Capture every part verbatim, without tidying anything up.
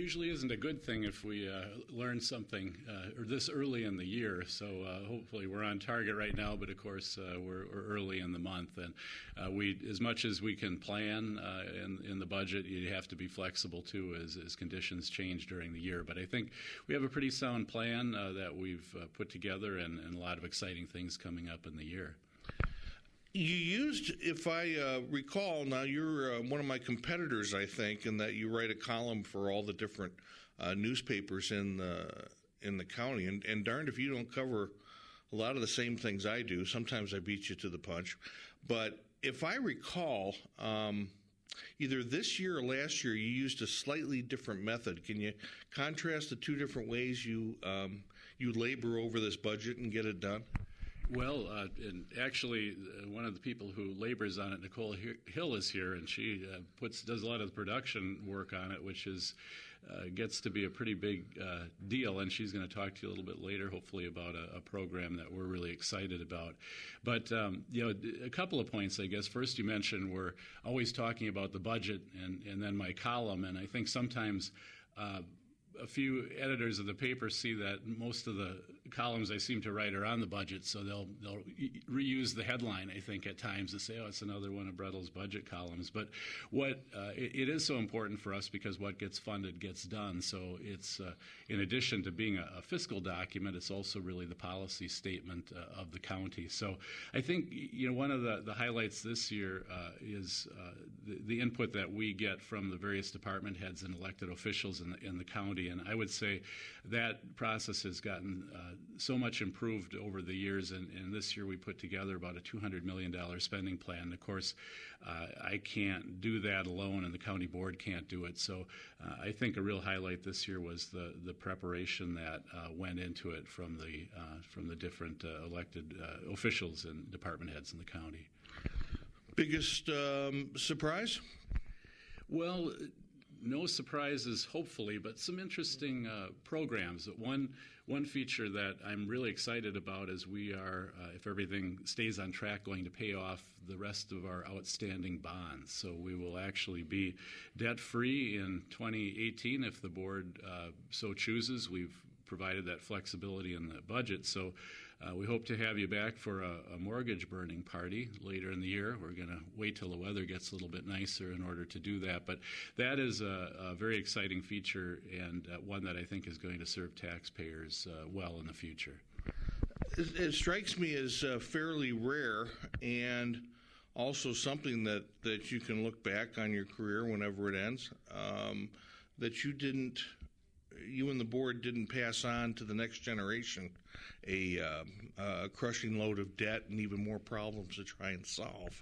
usually isn't a good thing if we uh, learn something uh, or this early in the year. So uh, hopefully we're on target right now, but of course uh, we're, we're early in the month, and uh, we, as much as we can plan uh, in, in the budget, you have to be flexible too as, as conditions change during the year. But I think we have a pretty sound plan uh, that we've uh, put together, and, and a lot of exciting things coming up in the year. You used, if I uh, recall, now you're uh, one of my competitors, I think, in that you write a column for all the different uh, newspapers in the in the county, and, and darned if you don't cover a lot of the same things I do. Sometimes I beat you to the punch, but if I recall, um, either this year or last year, you used a slightly different method. Can you contrast the two different ways you um, you labor over this budget and get it done? Well, uh, and actually, uh, one of the people who labors on it, Nicole Hill, is here, and she uh, puts does a lot of the production work on it, which is uh, gets to be a pretty big uh, deal. And she's going to talk to you a little bit later, hopefully, about a, a program that we're really excited about. But um, you know, a couple of points, I guess. First, you mentioned we're always talking about the budget, and, and then my column, and I think sometimes. Uh, A few editors of the paper see that most of the columns I seem to write are on the budget, so they'll they'll reuse the headline, I think, at times to say, oh, it's another one of Brettl's budget columns. But what uh, it, it is so important for us because what gets funded gets done. So it's uh, in addition to being a, a fiscal document, it's also really the policy statement uh, of the county. So I think you know one of the, the highlights this year uh, is uh, the, the input that we get from the various department heads and elected officials in the, in the county. And I would say that process has gotten uh, so much improved over the years. And, and this year we put together about a two hundred million dollars spending plan. Of course, uh, I can't do that alone, and the county board can't do it. So uh, I think a real highlight this year was the, the preparation that uh, went into it from the uh, from the different uh, elected uh, officials and department heads in the county. Biggest um, surprise? Well, no surprises, hopefully, but some interesting uh, programs. One one feature that I'm really excited about is we are, uh, if everything stays on track, going to pay off the rest of our outstanding bonds. So we will actually be debt-free in twenty eighteen if the board uh, so chooses. We've provided that flexibility in the budget. So uh, we hope to have you back for a, a mortgage burning party later in the year. We're going to wait till the weather gets a little bit nicer in order to do that. But that is a, a very exciting feature, and uh, one that I think is going to serve taxpayers uh, well in the future. It, it strikes me as uh, fairly rare, and also something that, that you can look back on your career whenever it ends, um, that you didn't you and the board didn't pass on to the next generation a, uh, a crushing load of debt and even more problems to try and solve.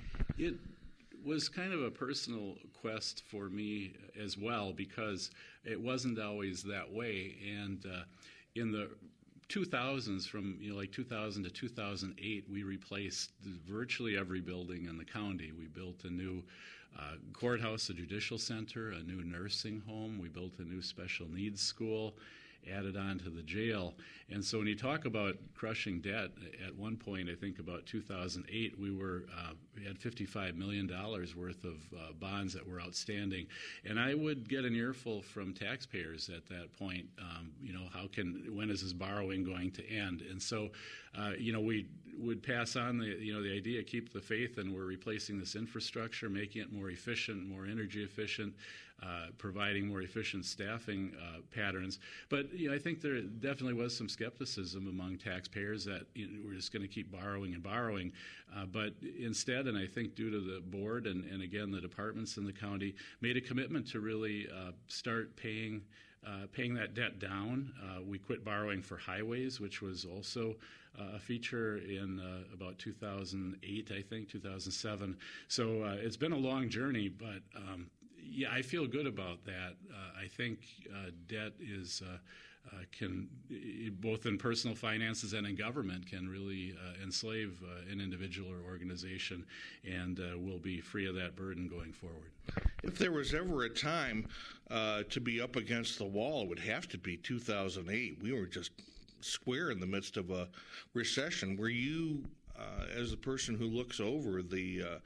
It was kind of a personal quest for me as well, because it wasn't always that way. And uh, in the two thousands, from you know like two thousand to two thousand eight, we replaced virtually every building in the county. We built a new uh, courthouse, a judicial center, a new nursing home. We built a new special needs school, added on to the jail. And so when you talk about crushing debt, at one point, I think about two thousand eight, we were uh, we had fifty-five million dollars worth of uh, bonds that were outstanding. And I would get an earful from taxpayers at that point. Um, you know, how can when is this borrowing going to end? And so, uh, you know, we would pass on the you know the idea, keep the faith, and we're replacing this infrastructure, making it more efficient, more energy efficient, uh, providing more efficient staffing uh, patterns. But you know, I think there definitely was some skepticism among taxpayers that you know, we're just going to keep borrowing and borrowing. Uh, but instead, and I think due to the board and, and again the departments in the county, made a commitment to really uh, start paying uh, paying that debt down. Uh, we quit borrowing for highways, which was also uh, a feature in uh, about two thousand eight, I think, two thousand seven. So uh, it's been a long journey, but um, yeah, I feel good about that. Uh, I think uh, debt is uh, uh, can both in personal finances and in government can really uh, enslave uh, an individual or organization, and uh, we'll be free of that burden going forward. If there was ever a time uh, to be up against the wall, it would have to be two thousand eight. We were just square in the midst of a recession. Were you, uh, as the person who looks over the uh,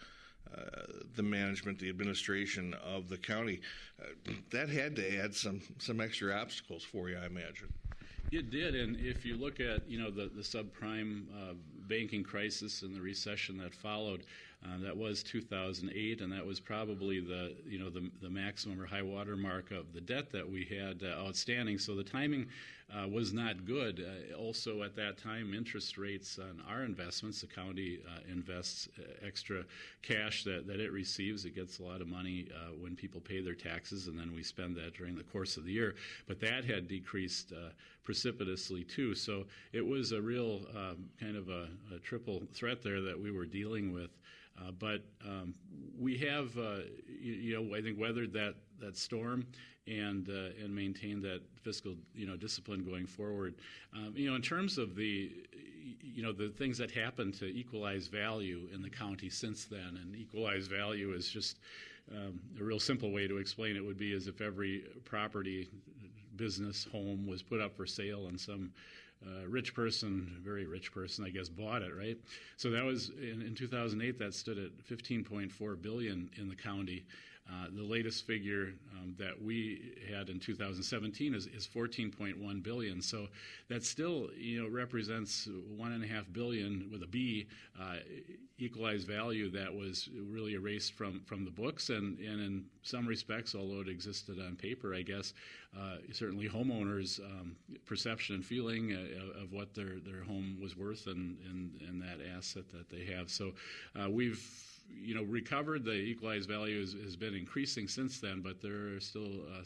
uh, the management, the administration of the county. Uh, that had to add some some extra obstacles for you, I imagine. It did, and if you look at you know the the subprime uh, banking crisis and the recession that followed, uh, that was two thousand eight, and that was probably the you know the the maximum or high water mark of the debt that we had uh, outstanding. So the timing uh, was not good. Uh, also, at that time, interest rates on our investments, the county uh, invests extra cash that, that it receives. It gets a lot of money uh, when people pay their taxes, and then we spend that during the course of the year. But that had decreased uh, precipitously too. So it was a real um, kind of a, a triple threat there that we were dealing with. Uh, but um, we have, uh, you, you know, I think weathered that, that storm and uh, and maintained that fiscal, you know, discipline going forward. Um, you know, in terms of the, you know, the things that happened to equalize value in the county since then, and equalize value is just um, a real simple way to explain it would be as if every property, business, home was put up for sale and some Uh, rich person, very rich person, I guess, bought it, right? So that was, in, in two thousand eight, that stood at fifteen point four billion dollars in the county. Uh, the latest figure um, that we had in two thousand seventeen is, is fourteen point one billion dollars. So that still, you know, represents one and a half billion with a B uh, equalized value that was really erased from, from the books. And, and in some respects, although it existed on paper, I guess, uh, certainly homeowners' um, perception and feeling uh, of what their, their home was worth and, and, and that asset that they have. So uh, we've you know, recovered. The equalized value has, has been increasing since then, but there are still uh,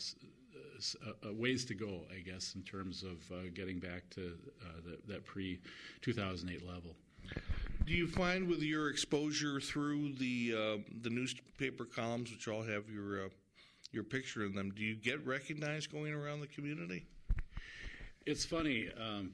uh, ways to go, I guess, in terms of uh, getting back to uh, the, that pre two thousand eight level. Do you find with your exposure through the uh, the newspaper columns, which all have your uh, your picture in them, do you get recognized going around the community? It's funny. Um,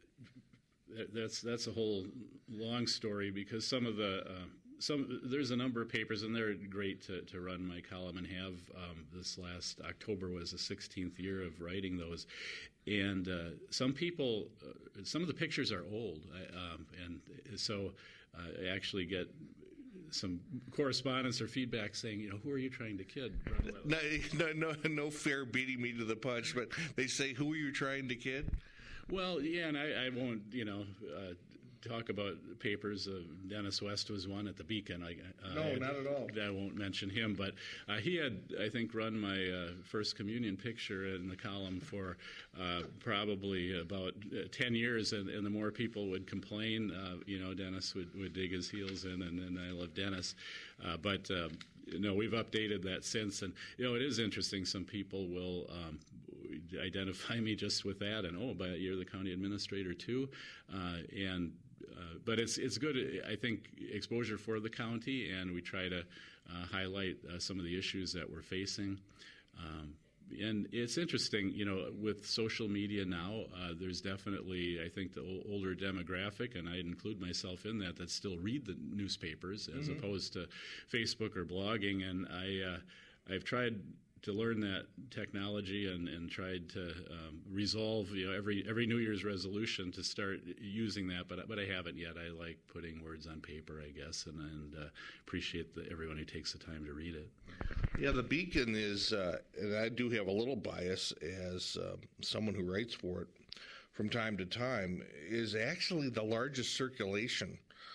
that's that's a whole long story because some of the uh, Some, there's a number of papers, and they're great to, to run my column and have. Um, this last October was the sixteenth year of writing those. And uh, some people, uh, some of the pictures are old. I, um, and so uh, I actually get some correspondence or feedback saying, you know, who are you trying to kid? No, no, no, no fair beating me to the punch, but they say, who are you trying to kid? Well, yeah, and I, I won't, you know, uh, talk about papers. Uh, Dennis West was one at the Beacon. I, uh, no, I, not at all. I won't mention him, but uh, he had, I think, run my uh, first communion picture in the column for uh, probably about uh, ten years, and, and the more people would complain, uh, you know, Dennis would, would dig his heels in, and, and I love Dennis. Uh, but, uh, no, we've updated that since, and, you know, it is interesting. Some people will um, identify me just with that, and, oh, but you're the county administrator, too, uh, and Uh, but it's it's good, I think, exposure for the county, and we try to uh, highlight uh, some of the issues that we're facing. Um, and it's interesting, you know, with social media now, uh, there's definitely, I think, the o- older demographic, and I'd include myself in that, that still read the newspapers as mm-hmm. opposed to Facebook or blogging. And I, uh, I've tried to learn that technology and, and tried to um, resolve, you know, every every New Year's resolution to start using that, but but I haven't yet. I like putting words on paper, I guess, and, and uh, appreciate the, everyone who takes the time to read it. Yeah, the Beacon is, uh, and I do have a little bias as uh, someone who writes for it from time to time, is actually the largest circulation.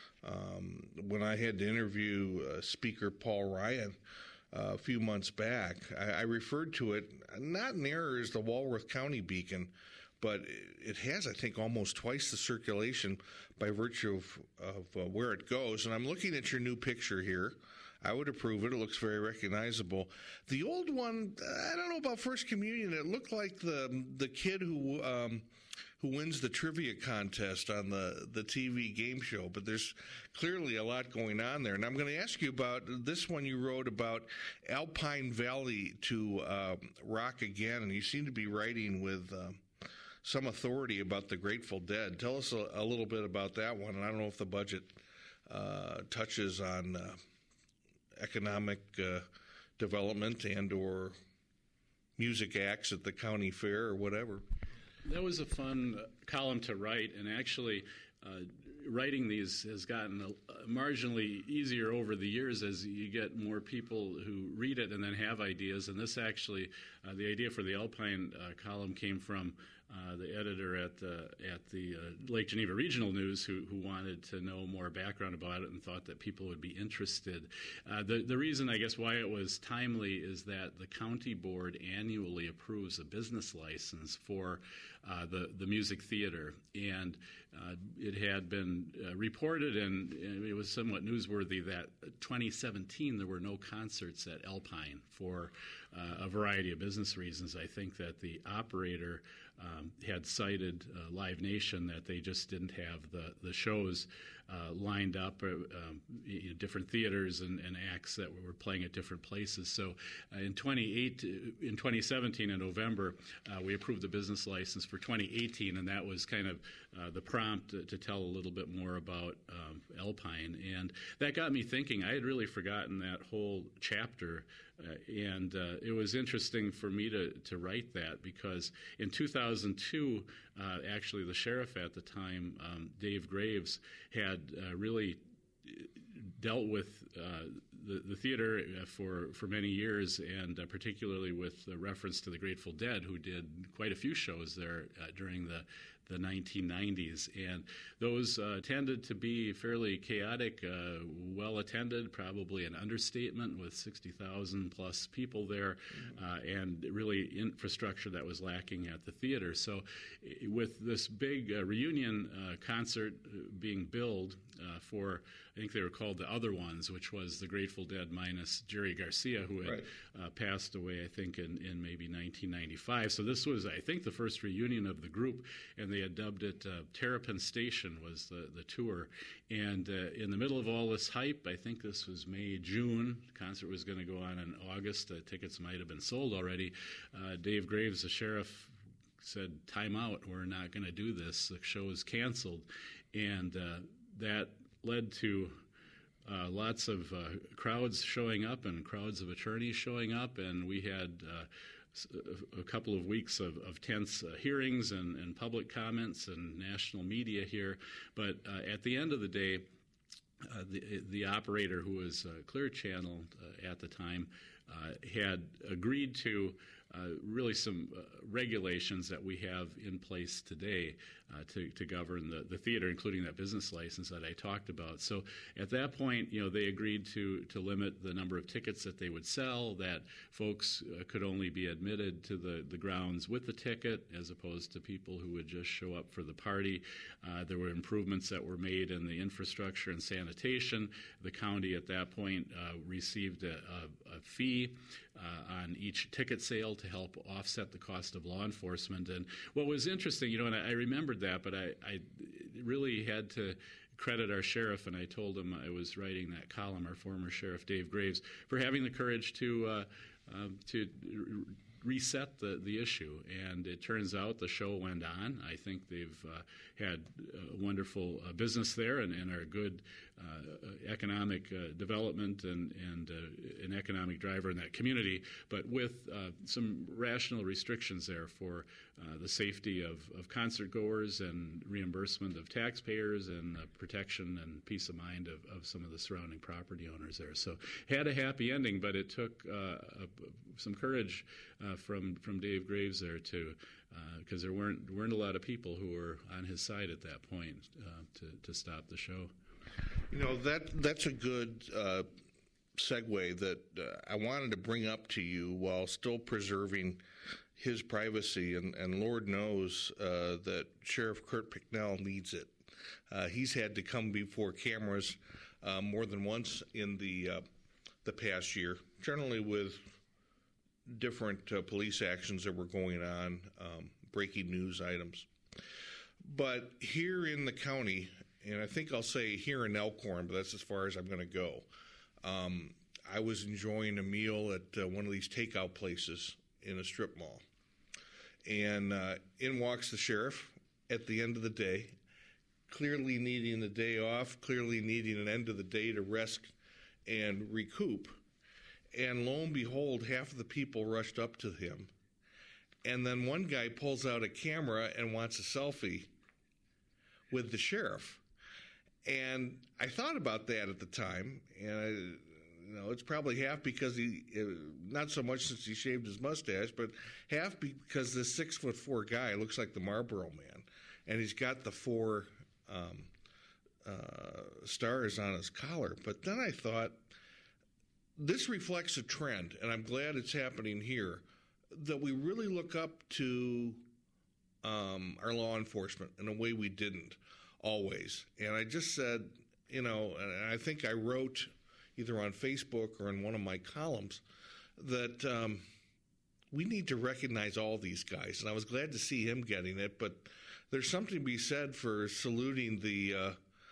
Um, when I had to interview uh, Speaker Paul Ryan, Uh, a few months back, I, I referred to it not in error as the Walworth County Beacon, but it has, I think, almost twice the circulation by virtue of, of uh, where it goes. And I'm looking at your new picture here. I would approve it. It looks very recognizable. The old one, I don't know about First Communion. It looked like the the kid who um, who wins the trivia contest on the, the T V game show. But there's clearly a lot going on there. And I'm going to ask you about this one you wrote about Alpine Valley to uh, rock again. And you seem to be writing with uh, some authority about the Grateful Dead. Tell us a, a little bit about that one. And I don't know if the budget uh, touches on uh, economic uh, development and or music acts at the county fair or whatever. That was a fun column to write, and actually uh, writing these has gotten a, marginally easier over the years as you get more people who read it and then have ideas. And this actually, uh, the idea for the Alpine uh, column came from uh, the editor at the, at the uh, Lake Geneva Regional News who, who wanted to know more background about it and thought that people would be interested. Uh, the, the reason, I guess, why it was timely is that the county board annually approves a business license for uh, the, the music theater. And uh, it had been uh, reported, and, and it was somewhat newsworthy, that twenty seventeen there were no concerts at Alpine for uh, a variety of business reasons. I think that the operator um, had cited uh, Live Nation that they just didn't have the, the shows uh, lined up, uh, um, you know, different theaters and, and acts that were playing at different places. So uh, in twenty-eight, in twenty seventeen in November, uh, we approved the business license for twenty eighteen, and that was kind of uh, the prompt to, to tell a little bit more about um, Alpine. And that got me thinking. I had really forgotten that whole chapter. Uh, and uh, it was interesting for me to, to write that because in two thousand two, uh, actually the sheriff at the time, um, Dave Graves, had uh, really dealt with uh, the, the theater for, for many years, and uh, particularly with the reference to the Grateful Dead, who did quite a few shows there uh, during the the nineteen nineties, and those uh, tended to be fairly chaotic, uh, well attended, probably an understatement, with sixty thousand plus people there, uh, and really infrastructure that was lacking at the theater. So with this big uh, reunion uh, concert being billed uh, for, I think they were called the Other Ones, which was the Grateful Dead minus Jerry Garcia, who had right. uh, passed away, I think, in, in maybe nineteen ninety-five. So this was, I think, the first reunion of the group, and they had dubbed it uh, Terrapin Station was the, the tour. And uh, in the middle of all this hype, I think this was May, June, the concert was going to go on in August. Uh, tickets might have been sold already. Uh, Dave Graves, the sheriff, said, time out, we're not going to do this. The show is canceled. And uh, that led to uh, lots of uh, crowds showing up and crowds of attorneys showing up, and we had uh, a couple of weeks of, of tense uh, hearings and, and public comments and national media here. But uh, at the end of the day, uh, the, the operator, who was uh, Clear Channel uh, at the time, uh, had agreed to uh, really some uh, regulations that we have in place today uh, to, to govern the, the theater, including that business license that I talked about. So at that point, you know, they agreed to, to limit the number of tickets that they would sell, that folks uh, could only be admitted to the, the grounds with the ticket as opposed to people who would just show up for the party. Uh, there were improvements that were made in the infrastructure and sanitation. The county at that point uh, received a, a, a fee Uh, on each ticket sale to help offset the cost of law enforcement. And what was interesting, you know, and I, I remembered that, but I, I really had to credit our sheriff, and I told him I was writing that column, our former sheriff, Dave Graves, for having the courage to uh, um, to reset the, the issue. And it turns out the show went on. I think they've uh, had a wonderful uh, business there and, and are a good uh, economic uh, development and, and uh, an economic driver in that community, but with uh, some rational restrictions there for uh, the safety of, of concert goers and reimbursement of taxpayers and uh, protection and peace of mind of, of some of the surrounding property owners there. So had a happy ending, but it took uh, a, some courage uh, from from Dave Graves there to, because uh, there weren't weren't a lot of people who were on his side at that point uh, to to stop the show. You know, that that's a good uh, segue that uh, I wanted to bring up to you while still preserving his privacy, and, and Lord knows uh, that Sheriff Kurt Picknell needs it. Uh, he's had to come before cameras uh, more than once in the uh, the past year, generally with different uh, police actions that were going on, um, breaking news items. But here in the county, and I think I'll say here in Elkhorn, but that's as far as I'm going to go, um, I was enjoying a meal at uh, one of these takeout places in a strip mall. And uh, in walks the sheriff at the end of the day, clearly needing the day off, clearly needing an end of the day to rest and recoup. And lo and behold, half of the people rushed up to him. And then one guy pulls out a camera and wants a selfie with the sheriff. And I thought about that at the time, and I, you know, it's probably half because he, not so much since he shaved his mustache, but half because this six foot four guy looks like the Marlboro Man, and he's got the four um, uh, stars on his collar. But then I thought, this reflects a trend, and I'm glad it's happening here, that we really look up to um, our law enforcement in a way we didn't always. And I just said, you know, and I think I wrote either on Facebook or in one of my columns that um, we need to recognize all these guys. And I was glad to see him getting it, but there's something to be said for saluting the uh,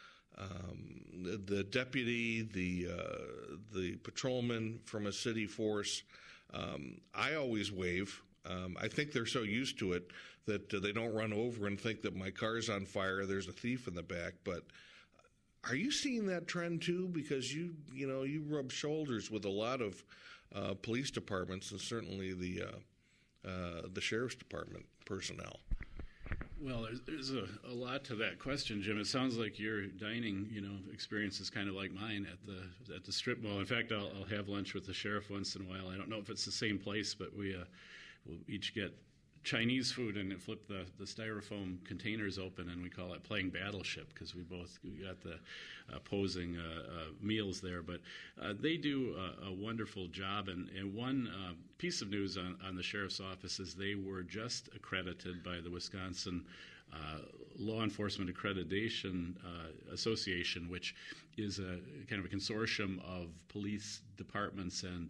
um, the, the deputy, the uh, the patrolman from a city force. Um, I always wave. Um, I think they're so used to it that uh, they don't run over and think that my car's on fire, there's a thief in the back. But are you seeing that trend too? Because you, you know, you rub shoulders with a lot of uh, police departments and certainly the uh, uh, the sheriff's department personnel. Well, there's, there's a, a lot to that question, Jim. It sounds like your dining, you know, experience is kind of like mine at the at the strip mall. In fact, I'll, I'll have lunch with the sheriff once in a while. I don't know if it's the same place, but we uh, we'll each get Chinese food and flip the, the styrofoam containers open, and we call it playing Battleship because we both we got the opposing uh, uh, meals there. But uh, they do a, a wonderful job, and, and one uh, piece of news on, on the sheriff's office is they were just accredited by the Wisconsin uh, Law Enforcement Accreditation uh, Association, which is a kind of a consortium of police departments and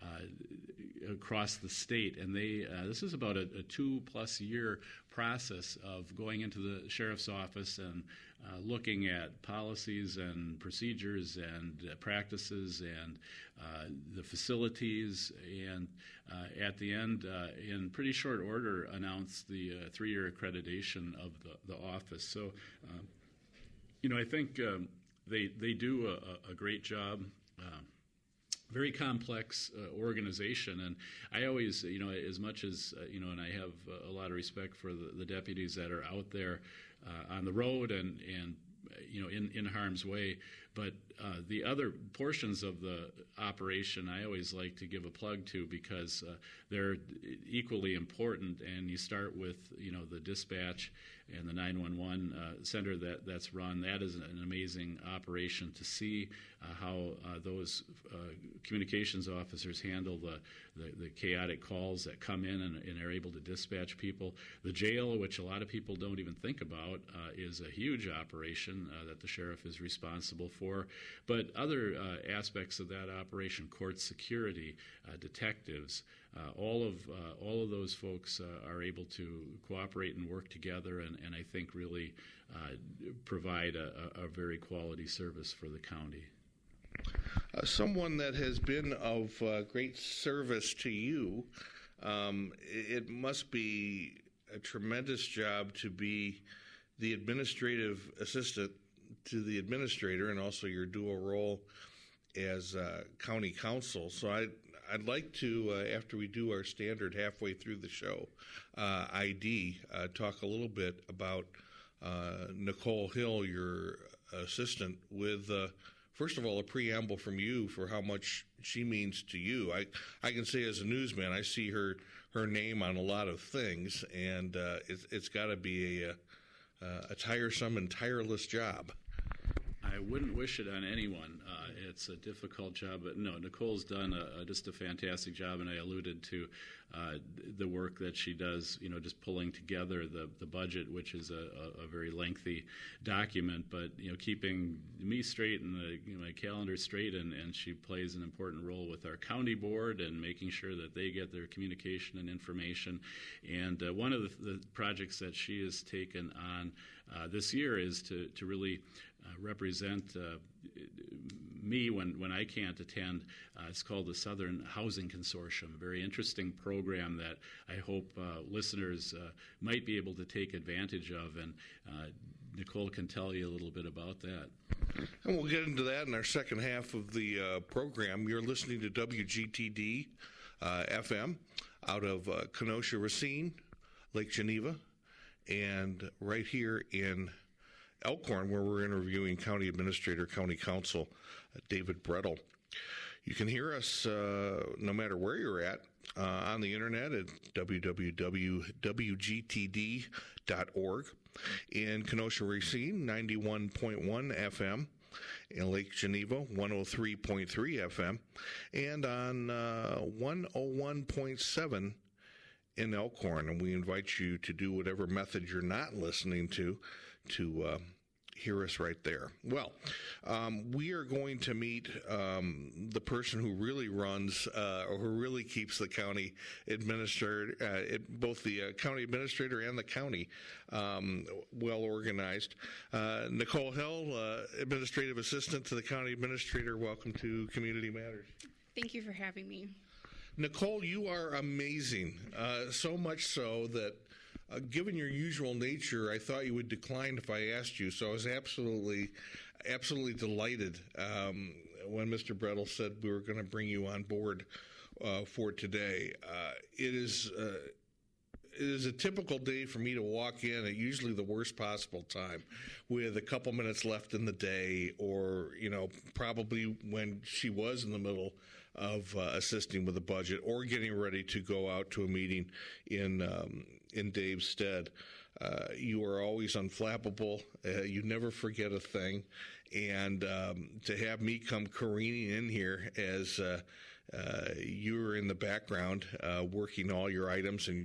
uh, across the state, and they uh, this is about a, a two-plus year process of going into the sheriff's office and uh, looking at policies and procedures and uh, practices and uh, the facilities, and uh, at the end, uh, in pretty short order, announce the uh, three-year accreditation of the, the office. So, uh, you know, I think um, they they do a, a great job. Uh, Very complex uh, organization, and I always, you know, as much as, uh, you know, and I have a lot of respect for the, the deputies that are out there uh, on the road and, and you know, in, in harm's way, but uh, the other portions of the operation I always like to give a plug to because uh, they're equally important, and you start with, you know, the dispatch and the nine one one uh, center that, that's run. That is an amazing operation to see uh, how uh, those uh, communications officers handle the, the, the chaotic calls that come in and, and are able to dispatch people. The jail, which a lot of people don't even think about, uh, is a huge operation uh, that the sheriff is responsible for. But other uh, aspects of that operation, court security, uh, detectives, Uh, all of uh, all of those folks uh, are able to cooperate and work together, and, and I think really uh, provide a, a very quality service for the county. Uh, someone that has been of uh, great service to you, um, it must be a tremendous job to be the administrative assistant to the administrator and also your dual role as uh, county counsel. So I I'd like to, uh, after we do our standard halfway through the show, uh, I D, uh, talk a little bit about uh, Nicole Hill, your assistant, with, uh, first of all, a preamble from you for how much she means to you. I, I can say as a newsman, I see her, her name on a lot of things, and uh, it's, it's got to be a, a, a tiresome and tireless job. I wouldn't wish it on anyone. Uh, it's a difficult job, but no, Nicole's done a, a, just a fantastic job, and I alluded to uh, the work that she does, you know, just pulling together the, the budget, which is a, a, a very lengthy document, but, you know, keeping me straight and the, you know, my calendar straight, and, and she plays an important role with our county board and making sure that they get their communication and information. And uh, one of the, the projects that she has taken on uh, this year is to, to really Uh, represent uh, me when, when I can't attend. Uh, it's called the Southern Housing Consortium, a very interesting program that I hope uh, listeners uh, might be able to take advantage of, and uh, Nicole can tell you a little bit about that. And we'll get into that in our second half of the uh, program. You're listening to W G T D uh, F M out of uh, Kenosha, Racine, Lake Geneva, and right here in Elkhorn, where we're interviewing County Administrator, County Counsel uh, David Brettel. You can hear us uh, no matter where you're at uh, on the internet at w w w dot w g t d dot org. In Kenosha Racine, ninety-one point one F M. In Lake Geneva, one oh three point three F M. And on uh, one oh one point seven in Elkhorn. And we invite you to do whatever method you're not listening to to uh, hear us right there. Well, um, we are going to meet um, the person who really runs uh, or who really keeps the county administrator, uh, it, both the uh, county administrator and the county um, well organized. Uh, Nicole Hill, uh, administrative assistant to the county administrator. Welcome to Community Matters. Thank you for having me. Nicole, you are amazing. Uh, so much so that Uh, given your usual nature, I thought you would decline if I asked you. So I was absolutely, absolutely delighted um, when Mister Brettel said we were going to bring you on board uh, for today. Uh, it is uh, it is a typical day for me to walk in at usually the worst possible time, with a couple minutes left in the day, or you know probably when she was in the middle of uh, assisting with the budget or getting ready to go out to a meeting in um, in Dave's stead. Uh, you are always unflappable. Uh, you never forget a thing. And um, to have me come careening in here as uh, uh, you were in the background uh, working all your items, and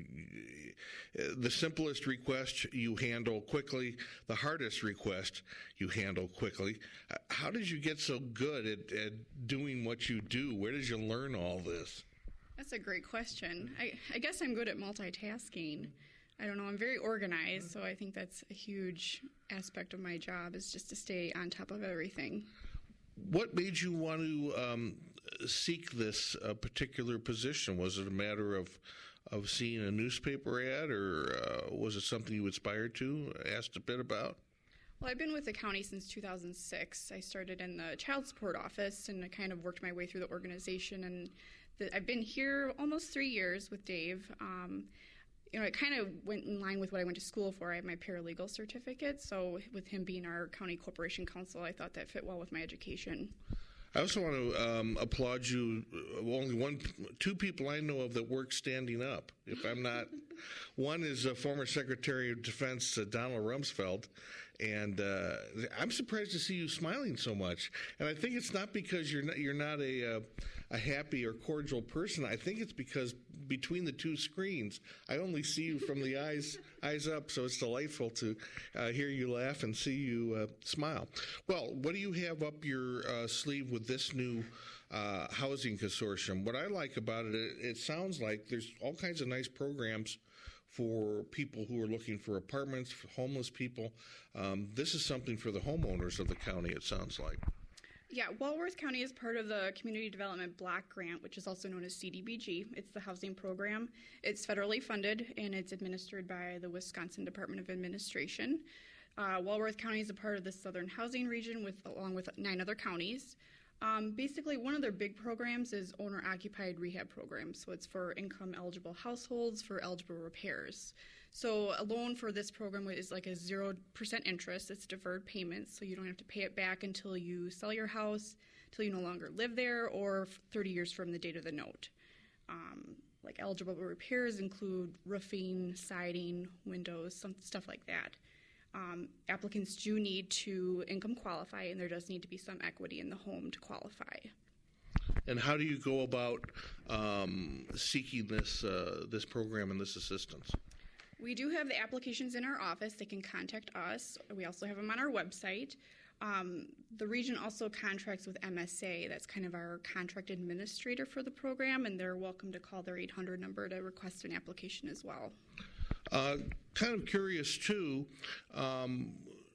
uh, the simplest request you handle quickly, the hardest request you handle quickly. Uh, how did you get so good at, at doing what you do? Where did you learn all this? That's a great question. I, I guess I'm good at multitasking. I don't know, I'm very organized, so I think that's a huge aspect of my job, is just to stay on top of everything. What made you want to um, seek this uh, particular position? Was it a matter of of seeing a newspaper ad, or uh, was it something you aspired to, asked a bit about? Well, I've been with the county since two thousand six. I started in the child support office, and I kind of worked my way through the organization, and the, I've been here almost three years with Dave. Um, you know, it kind of went in line with what I went to school for. I have my paralegal certificate, so with him being our county corporation counsel, I thought that fit well with my education. I also want to um, applaud you. Only one, two people I know of that work standing up. If I'm not, one is uh, former Secretary of Defense uh, Donald Rumsfeld, and uh, I'm surprised to see you smiling so much. And I think it's not because you're not you're not a uh, a happy or cordial person. I think it's because between the two screens, I only see you from the eyes eyes up. So it's delightful to uh, hear you laugh and see you uh, smile. Well, what do you have up your uh, sleeve with this new uh, housing consortium? What I like about it, it, it sounds like there's all kinds of nice programs for people who are looking for apartments, for homeless people. Um, this is something for the homeowners of the county, it sounds like. Yeah, Walworth County is part of the Community Development Block Grant, which is also known as C D B G. It's the housing program. It's federally funded, and it's administered by the Wisconsin Department of Administration. Uh, Walworth County is a part of the Southern Housing Region, with along with nine other counties. Um, basically, one of their big programs is owner-occupied rehab programs. So it's for income-eligible households for eligible repairs. So a loan for this program is like a zero percent interest. It's deferred payments, so you don't have to pay it back until you sell your house, until you no longer live there, or thirty years from the date of the note. Um, like eligible repairs include roofing, siding, windows, some stuff like that. Um, applicants do need to income qualify, and there does need to be some equity in the home to qualify. And how do you go about um, seeking this uh, this program and this assistance? We do have the applications in our office. They can contact us. We also have them on our website. Um, the region also contracts with M S A. That's kind of our contract administrator for the program, and they're welcome to call their eight hundred number to request an application as well. Uh, kind of curious, too, um,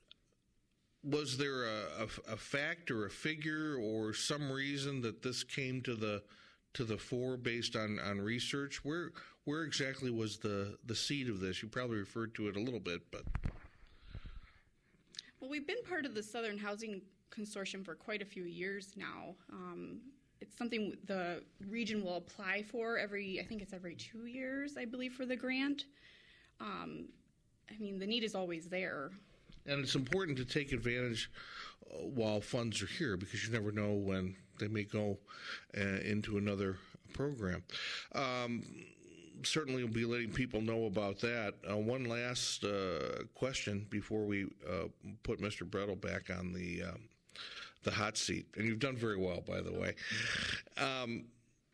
was there a, a, a fact or a figure or some reason that this came to the to the fore based on, on research? Where where exactly was the, the seed of this? You probably referred to it a little bit, but... Well, we've been part of the Southern Housing Consortium for quite a few years now. Um, it's something the region will apply for every, I think it's every two years, I believe, for the grant. Um, I mean, the need is always there. And it's important to take advantage uh, while funds are here, because you never know when they may go uh, into another program. Um, certainly we'll be letting people know about that. Uh, one last uh, question before we uh, put Mister Brettel back on the um, the hot seat. And you've done very well, by the way. Um,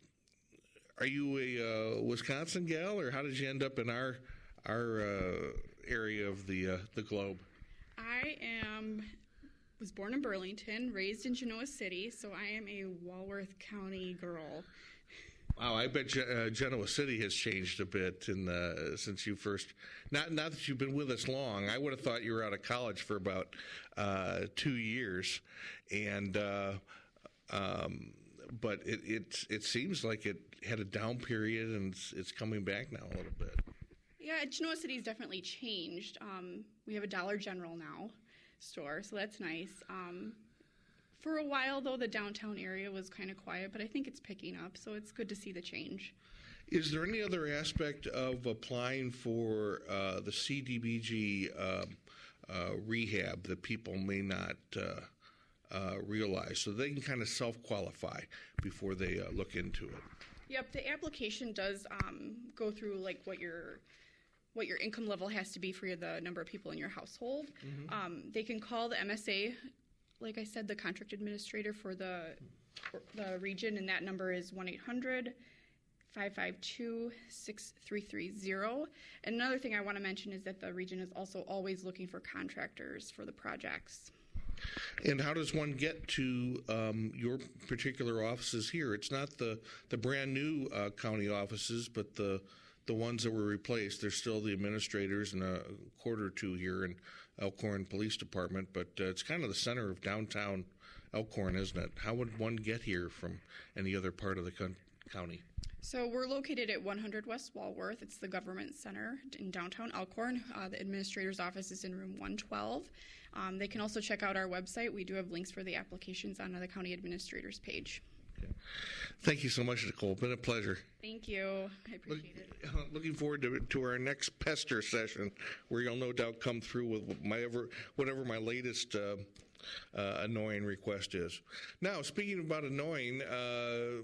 are you a uh, Wisconsin gal, or how did you end up in our our uh, area of the uh, the globe? I am was born in Burlington, raised in Genoa City, so I am a Walworth County girl. Wow, I bet uh, Genoa City has changed a bit in the, since you first. Not not that you've been with us long. I would have thought you were out of college for about uh, two years, and uh, um, but it, it it seems like it had a down period, and it's, it's coming back now a little bit. Yeah, Genoa City's definitely changed. Um, we have a Dollar General now store, so that's nice. Um, For a while, though, the downtown area was kind of quiet, but I think it's picking up, so it's good to see the change. Is there any other aspect of applying for uh, the C D B G uh, uh, rehab that people may not uh, uh, realize, so they can kind of self-qualify before they uh, look into it? Yep, the application does um, go through like what your what your income level has to be for the number of people in your household. Mm-hmm. Um, they can call the M S A. Like I said, the contract administrator for the for the region, and that number is one eight hundred, five five two, six three three zero. And another thing I want to mention is that the region is also always looking for contractors for the projects. And how does one get to um, your particular offices here? It's not the, the brand new uh, county offices, but the the ones that were replaced. There's still the administrators and a quarter or two here in Elkhorn Police Department, but uh, it's kind of the center of downtown Elkhorn, isn't it? How would one get here from any other part of the con- county? So we're located at one hundred West Walworth. It's the government center in downtown Elkhorn. Uh, the administrator's office is in room one twelve. Um, they can also check out our website. We do have links for the applications on the county administrator's page. Okay. Thank you so much, Nicole. Been a pleasure. Thank you. I appreciate Look, it. Uh, looking forward to to our next pester session, where you'll no doubt come through with my ever whatever my latest uh, uh, annoying request is. Now, speaking about annoying, uh,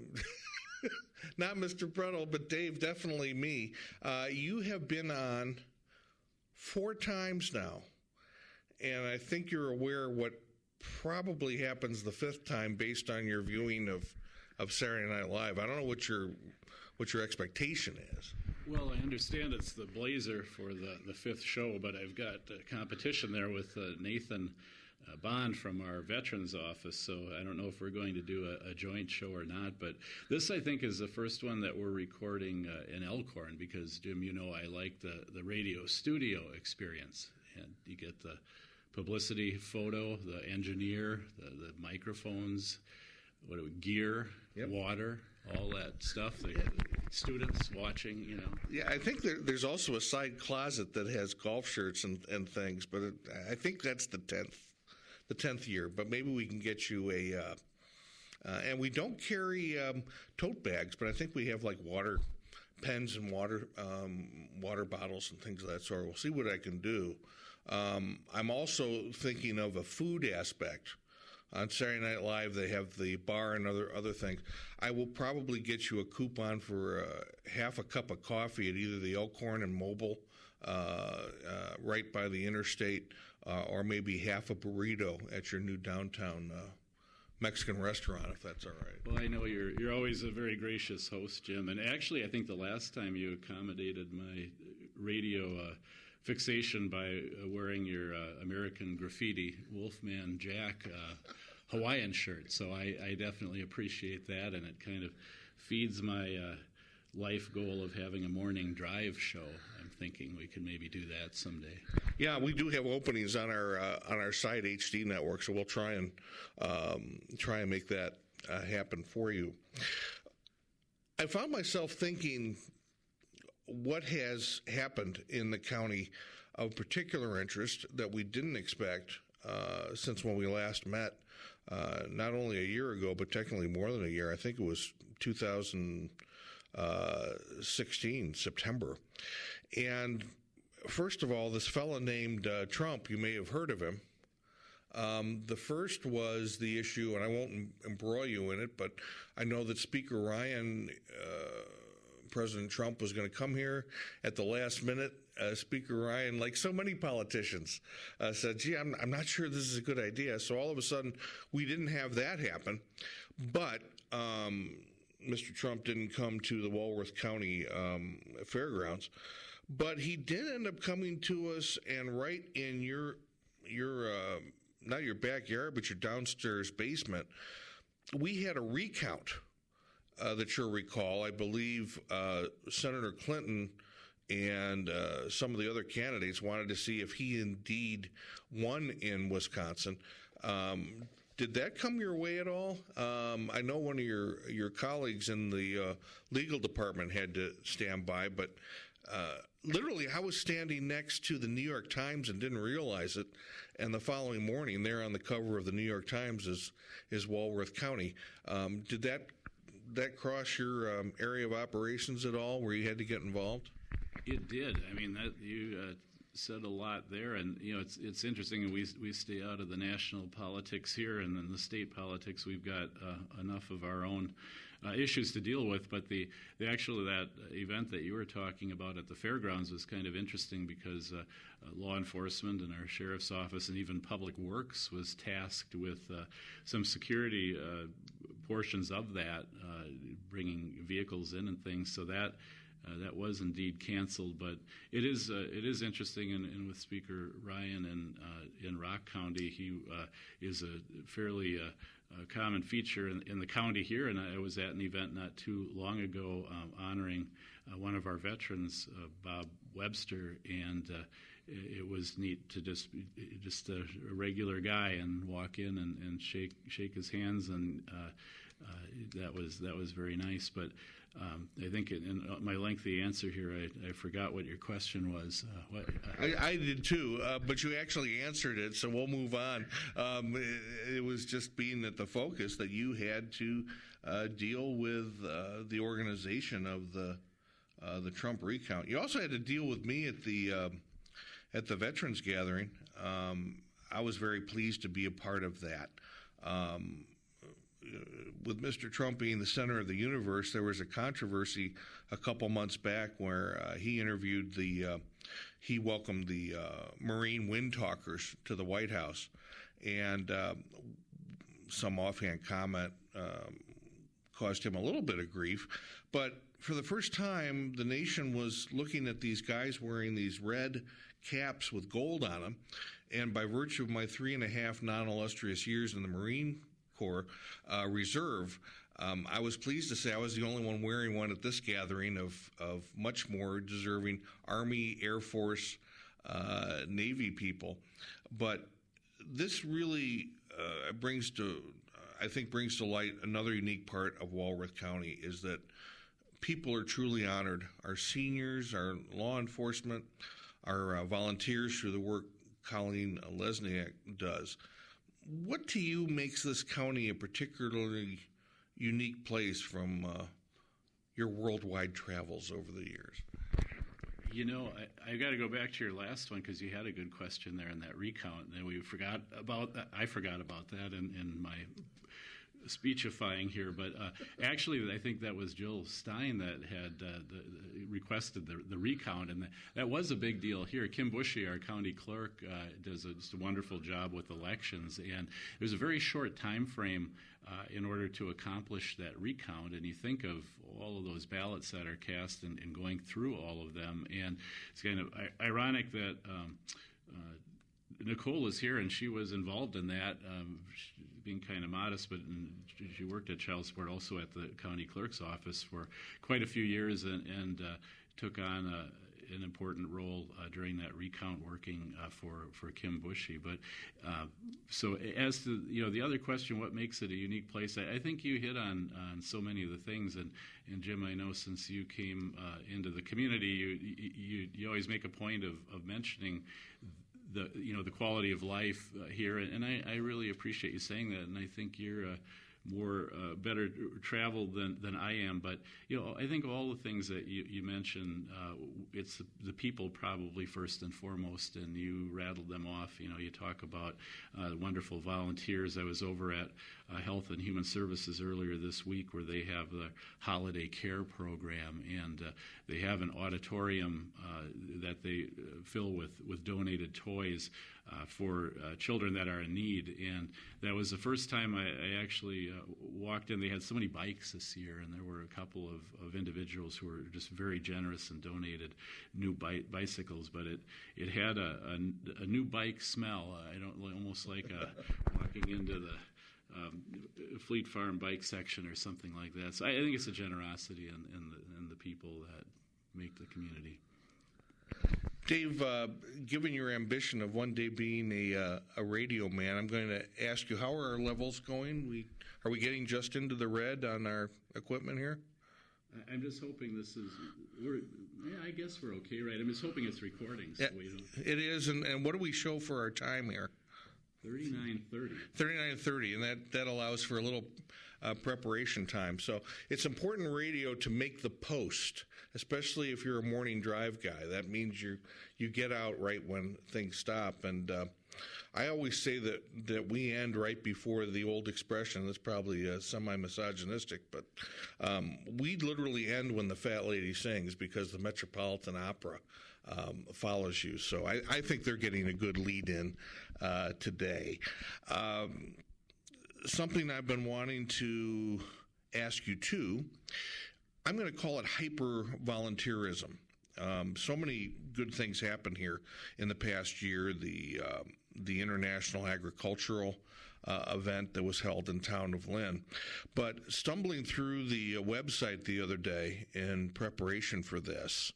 not Mister Brettel, but Dave, definitely me. Uh, you have been on four times now, and I think you're aware what probably happens the fifth time based on your viewing of, of Saturday Night Live. I don't know what your what your expectation is. Well, I understand it's the Blazer for the, the fifth show, but I've got uh, competition there with uh, Nathan uh, Bond from our Veterans Office, so I don't know if we're going to do a, a joint show or not. But this, I think, is the first one that we're recording uh, in Elkhorn because, Jim, you know I like the, the radio studio experience, and you get the publicity photo, the engineer, the, the microphones, what do we, gear, yep. water, all that stuff. The, the students watching, you know. Yeah, I think there, there's also a side closet that has golf shirts and, and things, but it, I think that's the tenth, the tenth year. But maybe we can get you a. Uh, uh, and we don't carry um, tote bags, but I think we have like water pens and water um, water bottles and things of that sort. We'll see what I can do. Um, I'm also thinking of a food aspect. On Saturday Night Live, they have the bar and other other things. I will probably get you a coupon for uh, half a cup of coffee at either the Elkhorn and Mobile, uh, uh, right by the interstate, uh, or maybe half a burrito at your new downtown uh, Mexican restaurant, if that's all right. Well, I know you're you're always a very gracious host, Jim. And actually, I think the last time you accommodated my radio uh, fixation by uh, wearing your uh, American Graffiti Wolfman Jack uh, Hawaiian shirt. So I, I definitely appreciate that, and it kind of feeds my uh, life goal of having a morning drive show. I'm thinking we could maybe do that someday. Yeah, we do have openings on our uh, on our site H D network, so we'll try and um, try and make that uh, happen for you. I found myself thinking, what has happened in the county of particular interest that we didn't expect uh, since when we last met, uh, not only a year ago, but technically more than a year. I think it was two thousand sixteen, September. And first of all, this fellow named uh, Trump, you may have heard of him. Um, the first was the issue, and I won't em- embroil you in it, but I know that Speaker Ryan, uh, President Trump was going to come here at the last minute. Uh, Speaker Ryan, like so many politicians, uh, said, gee, I'm, I'm not sure this is a good idea. So all of a sudden, we didn't have that happen. But um, Mister Trump didn't come to the Walworth County um, Fairgrounds. But he did end up coming to us, and right in your, your uh, not your backyard, but your downstairs basement, we had a recount uh, that you'll recall. I believe uh, Senator Clinton and uh, some of the other candidates wanted to see if he indeed won in Wisconsin. Um, did that come your way at all? Um, I know one of your, your colleagues in the uh, legal department had to stand by, but uh, literally I was standing next to the New York Times and didn't realize it, and the following morning there on the cover of the New York Times is, is Walworth County. Um, did that, that cross your um, area of operations at all where you had to get involved? It did. I mean, that you uh, said a lot there, and you know, it's it's interesting. And we we stay out of the national politics here, and then the state politics. We've got uh, enough of our own uh, issues to deal with. But the, the actually that event that you were talking about at the fairgrounds was kind of interesting because uh, uh, law enforcement and our sheriff's office and even Public Works was tasked with uh, some security uh, portions of that, uh, bringing vehicles in and things. So that. Uh, that was indeed canceled, but it is uh, it is interesting, and, and with Speaker Ryan in uh, in Rock County, he uh, is a fairly uh, uh, common feature in, in the county here. And I was at an event not too long ago um, honoring uh, one of our veterans, uh, Bob Webster, and uh, it, it was neat to just just a, a regular guy and walk in and, and shake shake his hands, and uh, uh, that was that was very nice, but. Um, I think in, in my lengthy answer here, I, I forgot what your question was. Uh, what, uh, I, I did too, uh, but you actually answered it, so we'll move on. Um, it, it was just being at the focus that you had to uh, deal with uh, the organization of the uh, the Trump recount. You also had to deal with me at the uh, at the Veterans Gathering. Um, I was very pleased to be a part of that. Um, With Mister Trump being the center of the universe, there was a controversy a couple months back where uh, he interviewed the, uh, he welcomed the uh, Marine wind talkers to the White House, and uh, some offhand comment um, caused him a little bit of grief. But for the first time, the nation was looking at these guys wearing these red caps with gold on them, and by virtue of my three and a half non-illustrious years in the Marine Corps uh, Reserve, um, I was pleased to say I was the only one wearing one at this gathering of, of much more deserving Army, Air Force, uh, Navy people. But this really uh, brings to, I think, brings to light another unique part of Walworth County is that people are truly honored. Our seniors, our law enforcement, our uh, volunteers through the work Colleen Lesniak does. What to you makes this county a particularly unique place from uh, your worldwide travels over the years? You know, I, I got to go back to your last one because you had a good question there in that recount, and we forgot about that. I forgot about that in, in my speechifying here, but uh, actually, I think that was Jill Stein that had uh, the, the requested the, the recount, and the, that was a big deal here. Kim Bushy, our county clerk, uh, does a, just a wonderful job with elections, and there's a very short time frame uh, in order to accomplish that recount. And you think of all of those ballots that are cast and, and going through all of them, and it's kind of ironic that. Um, uh, Nicole is here, and she was involved in that, um, being kind of modest, but in, she worked at child support also at the county clerk's office for quite a few years, and, and uh, took on a, an important role uh, during that recount, working uh, for for Kim Bushy. But uh, so, as to you know the other question, what makes it a unique place? I, I think you hit on on so many of the things, and and Jim, I know since you came uh, into the community, you, you you always make a point of of mentioning. The you know the quality of life uh, here, and I, I really appreciate you saying that, and I think you're uh, more uh, better traveled than, than I am. But you know, I think all the things that you, you mentioned, uh, it's the, the people probably first and foremost, and you rattled them off. You know, you talk about uh, wonderful volunteers. I was over at uh, Health and Human Services earlier this week, where they have the holiday care program, and uh, they have an auditorium uh, that they uh, fill with with donated toys Uh, for uh, children that are in need. And that was the first time I, I actually uh, walked in. They had so many bikes this year, and there were a couple of, of individuals who were just very generous and donated new bi- bicycles. But it, it had a, a, a new bike smell. I don't almost like a, walking into the um, Fleet Farm bike section or something like that. So I, I think it's a generosity in, in, the, in the people that make the community. Dave, uh, given your ambition of one day being a uh, a radio man, I'm going to ask you, how are our levels going? We are we getting just into the red on our equipment here? I'm just hoping this is. We're. Yeah, I guess we're okay, right? I'm just hoping it's recording. So Yeah, we don't. it is, and, and what do we show for our time here? thirty-nine thirty. thirty-nine thirty, and that, that allows for a little uh, preparation time. So it's important radio to make the post, especially if you're a morning drive guy. That means you you get out right when things stop. And uh, I always say that, that we end right before the old expression. That's probably uh, semi-misogynistic, but um, we literally end when the fat lady sings, because the Metropolitan Opera Um, follows you. So I, I think they're getting a good lead in uh, today. Um, something I've been wanting to ask you too, I'm going to call it hyper volunteerism. Um, so many good things happened here in the past year. The uh, the International Agricultural Uh, event that was held in town of Lynn. But stumbling through the uh, website the other day in preparation for this,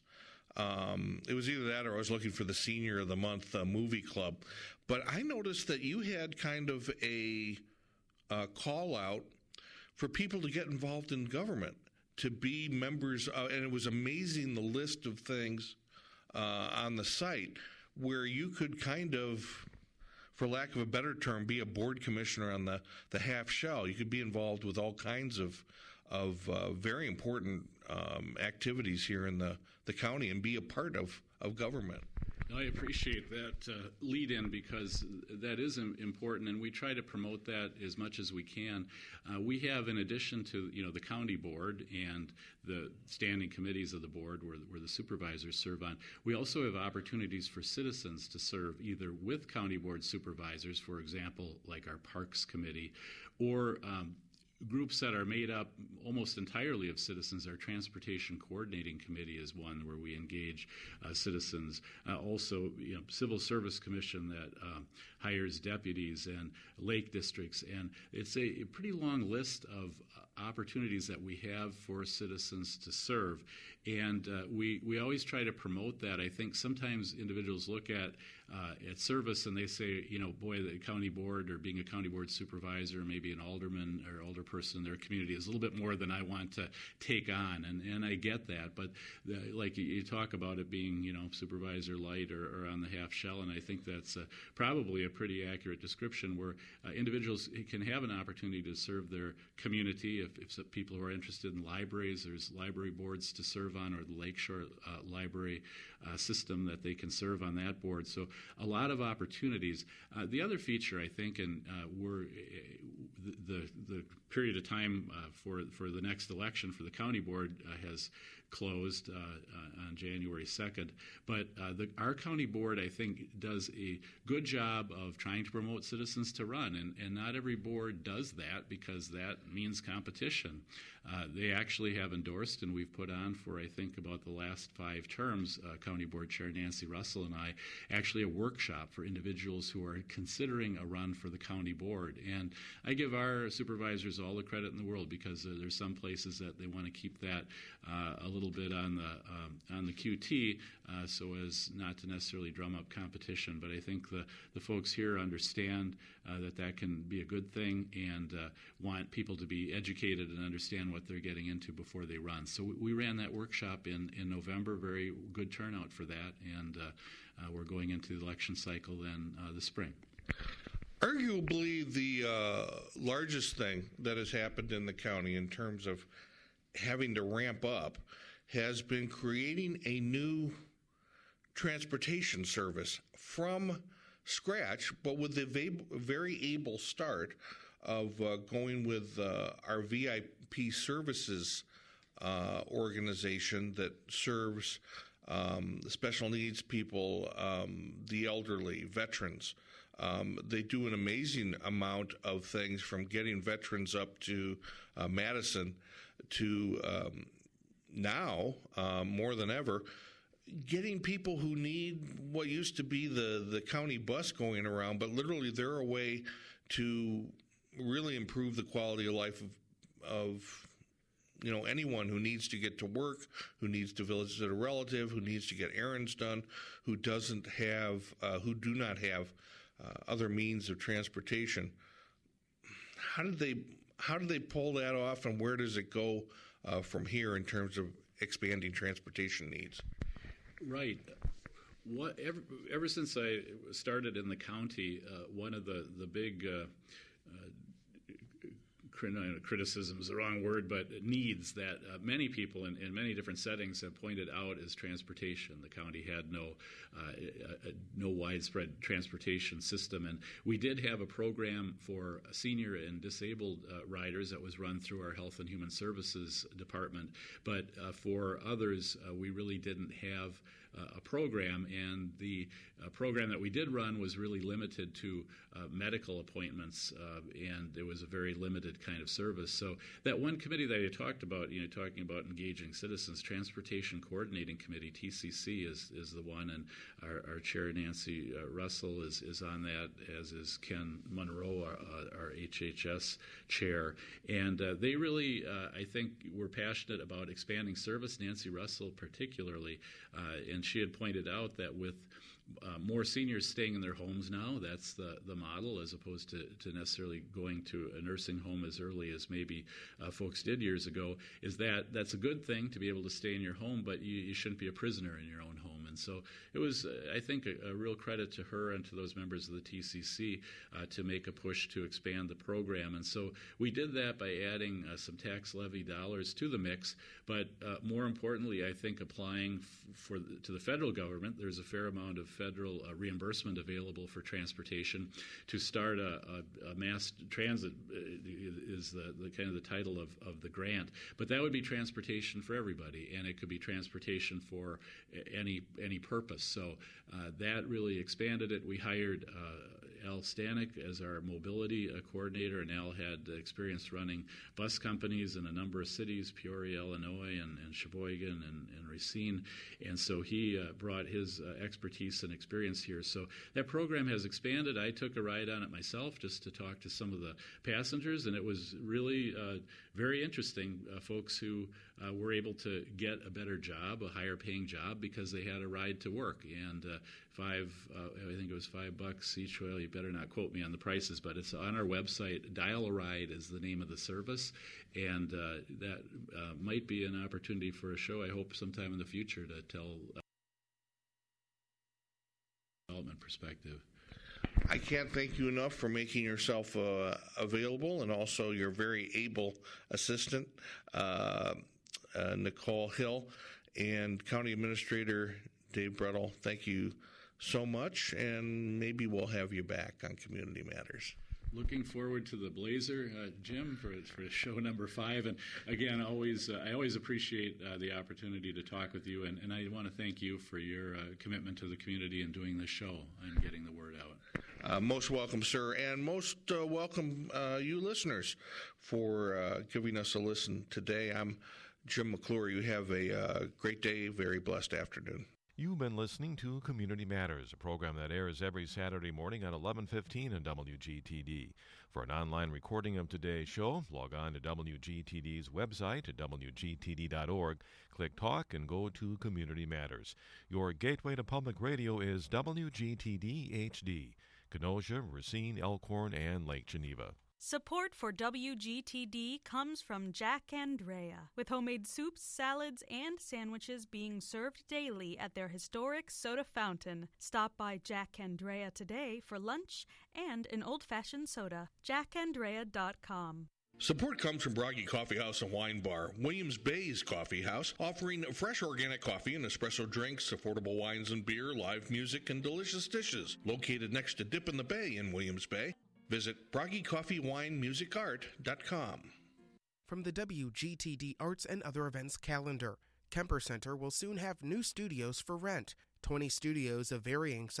Um, it was either that or I was looking for the Senior of the Month uh, movie club. But I noticed that you had kind of a uh, call out for people to get involved in government, to be members, uh, and it was amazing the list of things uh, on the site where you could kind of, for lack of a better term, be a board commissioner on the, the half shell. You could be involved with all kinds of of uh, very important um, activities here in the, the county and be a part of, of government. I appreciate that uh, lead-in, because that is important, and we try to promote that as much as we can. Uh, we have, in addition to you know the county board and the standing committees of the board where, where the supervisors serve on, we also have opportunities for citizens to serve either with county board supervisors, for example, like our Parks Committee, or um, groups that are made up almost entirely of citizens. Our Transportation Coordinating Committee is one where we engage uh, citizens. Uh, also, you know, Civil Service Commission that um, hires deputies, and lake districts. And it's a, a pretty long list of uh, opportunities that we have for citizens to serve. And uh, we, we always try to promote that. I think sometimes individuals look at uh, at service and they say, you know, boy, the county board or being a county board supervisor, maybe an alderman or alderperson in their community is a little bit more than I want to take on. And, and I get that. But the, like you, you talk about it being, you know, supervisor light or, or on the half shell, and I think that's uh, probably a pretty accurate description where uh, individuals can have an opportunity to serve their community. If, if some people who are interested in libraries, there's library boards to serve on, or the Lakeshore uh, Library uh, system that they can serve on that board. So a lot of opportunities. Uh, the other feature, I think, and uh, we're uh, the, the the period of time uh, for for the next election for the county board uh, has closed uh, uh, on January second. But uh, the, our county board, I think, does a good job of trying to promote citizens to run, and, and not every board does that because that means competition. Uh, they actually have endorsed, and we've put on for, I think, about the last five terms, uh, County Board Chair Nancy Russell and I, actually a workshop for individuals who are considering a run for the county board. And I give our supervisors all the credit in the world, because uh, there's some places that they want to keep that uh, a little bit on the um, on the Q T uh, so as not to necessarily drum up competition. But I think the, the folks here understand uh, that that can be a good thing, and uh, want people to be educated and understand what they're getting into before they run. So we, we ran that workshop in, in November, very good turnout for that, and uh, uh, we're going into the election cycle then uh, the spring. Arguably, the uh, largest thing that has happened in the county in terms of having to ramp up has been creating a new transportation service from scratch, but with the va- very able start of uh, going with uh, our V I P services uh, organization that serves um, special needs people, um, the elderly, veterans. Um, they do an amazing amount of things, from getting veterans up to uh, Madison to um, now, uh, more than ever, getting people who need what used to be the, the county bus going around, but literally they're a way to really improve the quality of life of, of you know, anyone who needs to get to work, who needs to visit a relative, who needs to get errands done, who doesn't have, uh, who do not have uh, other means of transportation. How did they, how did they pull that off, and where does it go uh, from here in terms of expanding transportation needs? Right. What ever, ever since I started in the county, uh, one of the the big uh, uh, criticism is the wrong word, but needs that uh, many people in, in many different settings have pointed out is transportation. The county had no uh, a, a, no widespread transportation system, and we did have a program for senior and disabled uh, riders that was run through our Health and Human Services Department. But uh, for others, uh, we really didn't have Uh, a program, and the uh, program that we did run was really limited to uh, medical appointments, uh, and it was a very limited kind of service. So that one committee that you talked about, you know, talking about engaging citizens, Transportation Coordinating Committee, T C C, is is the one, and our, our chair, Nancy uh, Russell, is, is on that, as is Ken Monroe, our, uh, our H H S chair. And uh, they really, uh, I think, were passionate about expanding service, Nancy Russell particularly, uh, and she had pointed out that with uh, more seniors staying in their homes now, that's the, the model, as opposed to, to necessarily going to a nursing home as early as maybe uh, folks did years ago, is that that's a good thing to be able to stay in your home, but you, you shouldn't be a prisoner in your own home. And so it was, uh, I think, a, a real credit to her and to those members of the T C C uh, to make a push to expand the program. And so we did that by adding uh, some tax levy dollars to the mix, but uh, more importantly, I think applying f- for the, to the federal government. There's a fair amount of federal uh, reimbursement available for transportation. To start a, a, a mass transit uh, is the, the kind of the title of, of the grant, but that would be transportation for everybody, and it could be transportation for any any purpose. So uh, that really expanded it. We hired uh, Al Stanek as our mobility uh, coordinator, and Al had uh, experience running bus companies in a number of cities, Peoria, Illinois, and, and Sheboygan, and, and Racine, and so he uh, brought his uh, expertise and experience here. So that program has expanded. I took a ride on it myself just to talk to some of the passengers, and it was really uh, very interesting. Uh, folks who uh, were able to get a better job, a higher paying job, because they had a ride to work. And uh, five, uh, I think it was five bucks each way. You better not quote me on the prices, but it's on our website. Dial a Ride is the name of the service, and uh, that uh, might be an opportunity for a show, I hope, sometime in the future to tell uh, development perspective. I can't thank you enough for making yourself uh, available, and also your very able assistant, uh, uh, Nicole Hill, and County Administrator Dave Brettel. Thank you so much, and maybe we'll have you back on Community Matters. Looking forward to the Blazer, uh, Jim, for for show number five. And again, always uh, I always appreciate uh, the opportunity to talk with you, and, and I want to thank you for your uh, commitment to the community and doing this show and getting the word out. Uh, most welcome, sir, and most uh, welcome uh, you listeners for uh, giving us a listen today. I'm Jim McClure. You have a uh, great day, very blessed afternoon. You've been listening to Community Matters, a program that airs every Saturday morning at eleven fifteen on W G T D. For an online recording of today's show, log on to W G T D's website at W G T D dot org, click Talk, and go to Community Matters. Your gateway to public radio is W G T D H D, Kenosha, Racine, Elkhorn, and Lake Geneva. Support for W G T D comes from Jack Andrea, with homemade soups, salads, and sandwiches being served daily at their historic soda fountain. Stop by Jack Andrea today for lunch and an old-fashioned soda. jack andrea dot com. Support comes from Bragi Coffee House and Wine Bar, Williams Bay's Coffee House, offering fresh organic coffee and espresso drinks, affordable wines and beer, live music, and delicious dishes. Located next to Dip in the Bay in Williams Bay. Visit bragi coffee wine music art dot com. From the W G T D Arts and Other Events calendar, Kemper Center will soon have new studios for rent. twenty studios of varying sizes